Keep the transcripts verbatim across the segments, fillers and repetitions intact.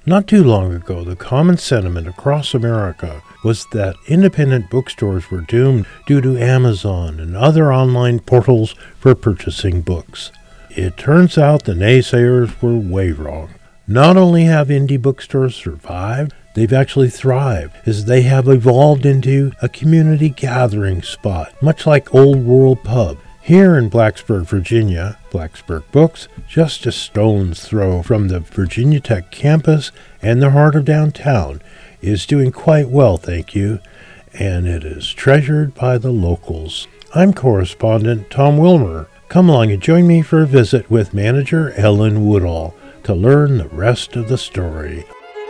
Not too long ago, the common sentiment across America was that independent bookstores were doomed due to Amazon and other online portals for purchasing books. It turns out the naysayers were way wrong. Not only have indie bookstores survived, they've actually thrived as they have evolved into a community gathering spot, much like Old World Pub. Here in Blacksburg, Virginia, Blacksburg Books, just a stone's throw from the Virginia Tech campus and the heart of downtown, is doing quite well, thank you, and it is treasured by the locals. I'm correspondent Tom Wilmer. Come along and join me for a visit with manager Ellen Woodall to learn the rest of the story.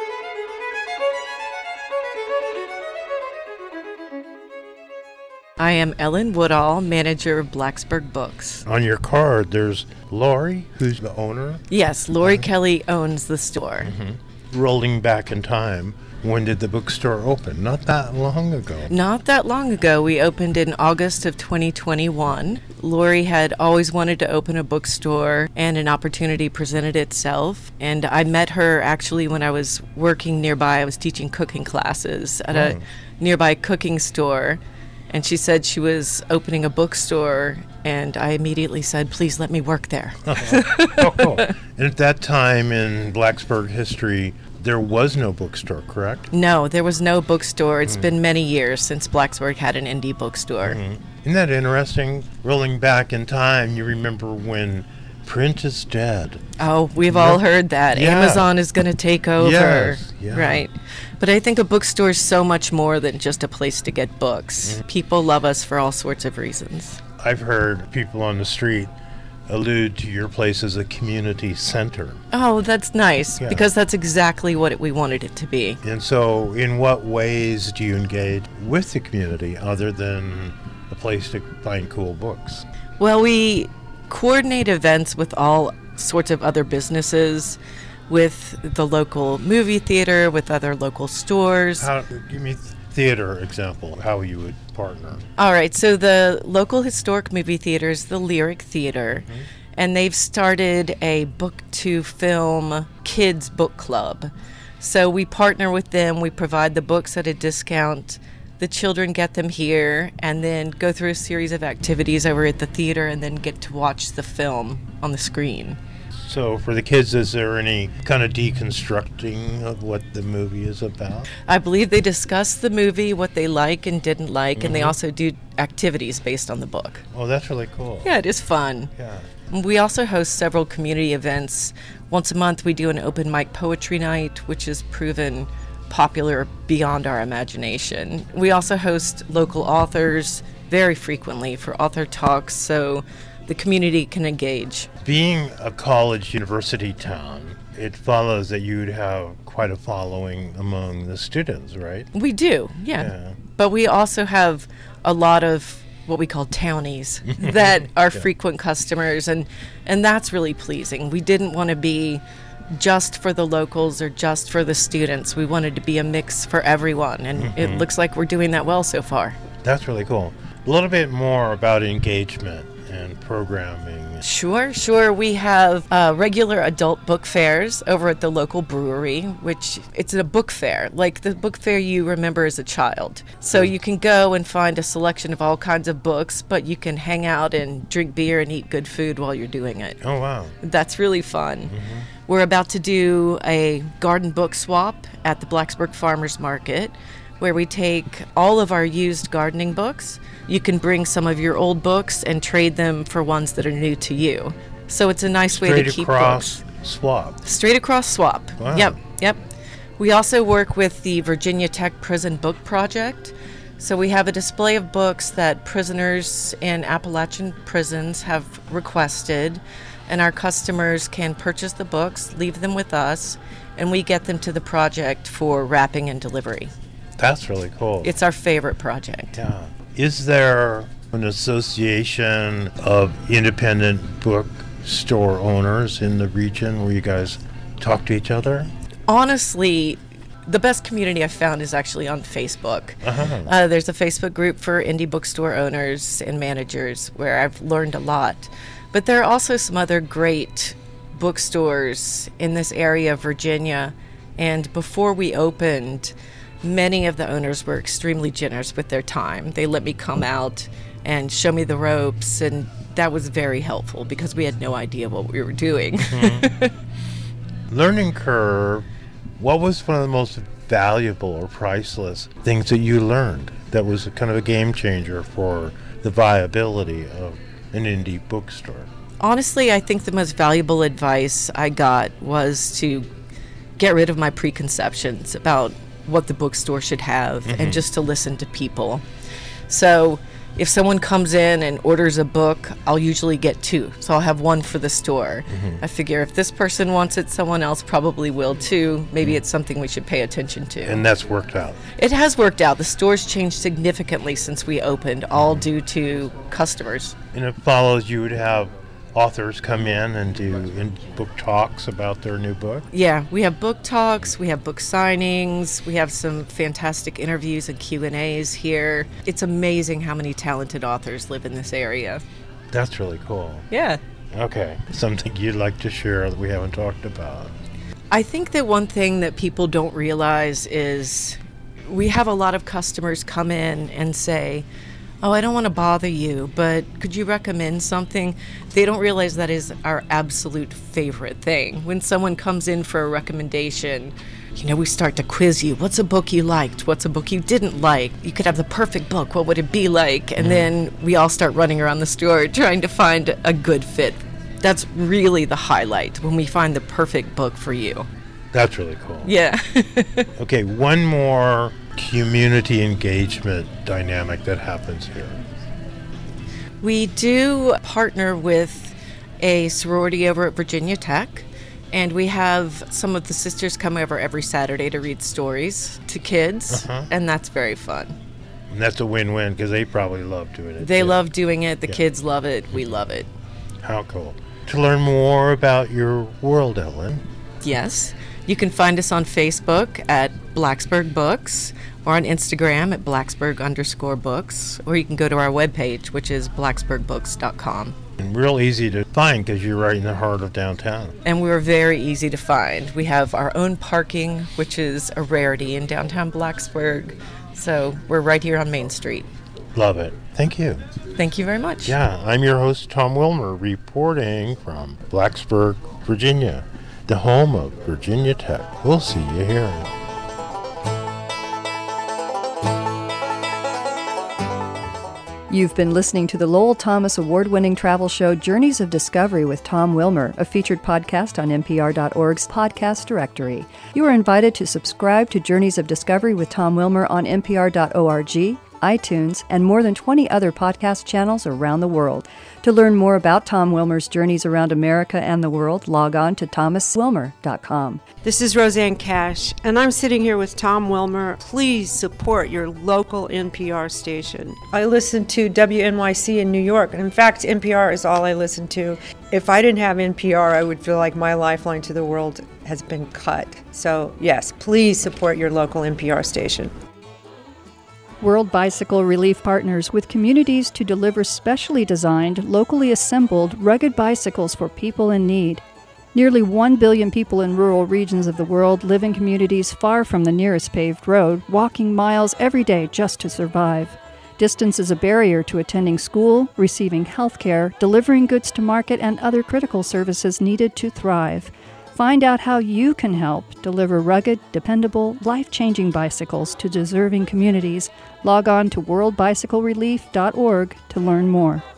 I am Ellen Woodall, manager of Blacksburg Books. On your card, there's Lori, who's the owner. Yes, Lori uh-huh. Kelly owns the store. Mm-hmm. Rolling back in time, when did the bookstore open? Not that long ago. Not that long ago. We opened in August of twenty twenty-one. Lori had always wanted to open a bookstore, and an opportunity presented itself. And I met her actually when I was working nearby. I was teaching cooking classes at oh. a nearby cooking store. And she said she was opening a bookstore, and I immediately said, please let me work there. Oh, cool. And at that time in Blacksburg history, there was no bookstore, correct? No, there was no bookstore. It's mm. been many years since Blacksburg had an indie bookstore. Mm-hmm. Isn't that interesting? Rolling back in time, you remember when print is dead. Oh, we've all heard that. Yeah. Amazon is going to take over. Yes. Yeah. Right. But I think a bookstore is so much more than just a place to get books. Mm. People love us for all sorts of reasons. I've heard people on the street allude to your place as a community center. Oh, that's nice, yeah. because that's exactly what it, we wanted it to be. And so in what ways do you engage with the community other than a place to find cool books? Well, we coordinate events with all sorts of other businesses, with the local movie theater, with other local stores. How, give me theater example, how you would partner. All right, so the local historic movie theater is the Lyric Theater, mm-hmm. and they've started a book to film kids book club. So we partner with them, we provide the books at a discount, the children get them here, and then go through a series of activities over at the theater and then get to watch the film on the screen. So for the kids, is there any kind of deconstructing of what the movie is about? I believe they discuss the movie, what they like and didn't like, mm-hmm. and they also do activities based on the book. Oh, that's really cool. Yeah, it is fun. Yeah. We also host several community events. Once a month we do an open mic poetry night, which is proven popular beyond our imagination. We also host local authors very frequently for author talks, so the community can engage. Being a college university town, it follows that you'd have quite a following among the students, right? We do, yeah. yeah. But we also have a lot of what we call townies that are yeah. frequent customers, and, and that's really pleasing. We didn't want to be just for the locals or just for the students. We wanted to be a mix for everyone, and mm-hmm. it looks like we're doing that well so far. That's really cool. A little bit more about engagement and programming. Sure, sure. We have uh, regular adult book fairs over at the local brewery, which it's a book fair, like the book fair you remember as a child. So you can go and find a selection of all kinds of books, but you can hang out and drink beer and eat good food while you're doing it. Oh, wow. That's really fun. Mm-hmm. We're about to do a garden book swap at the Blacksburg Farmers Market, where we take all of our used gardening books. You can bring some of your old books and trade them for ones that are new to you. So it's a nice way to keep books. Straight across swap. Straight across swap. Wow. Yep, yep. We also work with the Virginia Tech Prison Book Project. So we have a display of books that prisoners in Appalachian prisons have requested, and our customers can purchase the books, leave them with us, and we get them to the project for wrapping and delivery. That's really cool. It's our favorite project. Yeah. Is there an association of independent bookstore owners in the region where you guys talk to each other? Honestly, the best community I've found is actually on Facebook. Uh-huh. Uh, there's a Facebook group for indie bookstore owners and managers where I've learned a lot. But there are also some other great bookstores in this area of Virginia And before we opened, many of the owners were extremely generous with their time. They let me come out and show me the ropes, and that was very helpful because we had no idea what we were doing. Mm-hmm. Learning curve, what was one of the most valuable or priceless things that you learned that was a kind of a game changer for the viability of an indie bookstore? Honestly, I think the most valuable advice I got was to get rid of my preconceptions about what the bookstore should have, mm-hmm. and just to listen to people. So if someone comes in and orders a book, I'll usually get two. So I'll have one for the store. Mm-hmm. I figure if this person wants it, someone else probably will too. Maybe mm-hmm. it's something we should pay attention to. And that's worked out. It has worked out. The store's changed significantly since we opened, all mm-hmm. due to customers. And it follows you would have authors come in and do in book talks about their new book? Yeah, we have book talks, we have book signings, we have some fantastic interviews and Q and A's here. It's amazing how many talented authors live in this area. That's really cool. Yeah. Okay, something you'd like to share that we haven't talked about? I think that one thing that people don't realize is we have a lot of customers come in and say, oh, I don't want to bother you, but could you recommend something? They don't realize that is our absolute favorite thing. When someone comes in for a recommendation, you know, we start to quiz you. What's a book you liked? What's a book you didn't like? You could have the perfect book. What would it be like? And mm. then we all start running around the store trying to find a good fit. That's really the highlight, when we find the perfect book for you. That's really cool. Yeah. Okay, one more community engagement dynamic that happens here. We do partner with a sorority over at Virginia Tech, and we have some of the sisters come over every Saturday to read stories to kids, uh-huh. and that's very fun. And that's a win-win because they probably love doing it. They too. love doing it. The yeah. kids love it. We love it. How cool. To learn more about your world, Ellen. Yes. You can find us on Facebook at Blacksburg Books, or on Instagram at Blacksburg underscore books, or you can go to our webpage, which is blacksburg books dot com. And real easy to find because you're right in the heart of downtown. And we're very easy to find. We have our own parking, which is a rarity in downtown Blacksburg, so we're right here on Main Street. Love it. Thank you. Thank you very much. Yeah, I'm your host, Tom Wilmer, reporting from Blacksburg, Virginia, the home of Virginia Tech. We'll see you here. You've been listening to the Lowell Thomas award-winning travel show Journeys of Discovery with Tom Wilmer, a featured podcast on N P R dot org's podcast directory. You are invited to subscribe to Journeys of Discovery with Tom Wilmer on N P R dot org, iTunes, and more than twenty other podcast channels around the world. To learn more about Tom Wilmer's journeys around America and the world, log on to thomas wilmer dot com. This is Roseanne Cash, and I'm sitting here with Tom Wilmer. Please support your local N P R station. I listen to W N Y C in New York, and in fact, N P R is all I listen to. If I didn't have N P R, I would feel like my lifeline to the world has been cut. So, yes, please support your local N P R station. World Bicycle Relief partners with communities to deliver specially designed, locally assembled, rugged bicycles for people in need. Nearly one billion people in rural regions of the world live in communities far from the nearest paved road, walking miles every day just to survive. Distance is a barrier to attending school, receiving health care, delivering goods to market, and other critical services needed to thrive. Find out how you can help deliver rugged, dependable, life-changing bicycles to deserving communities. Log on to world bicycle relief dot org to learn more.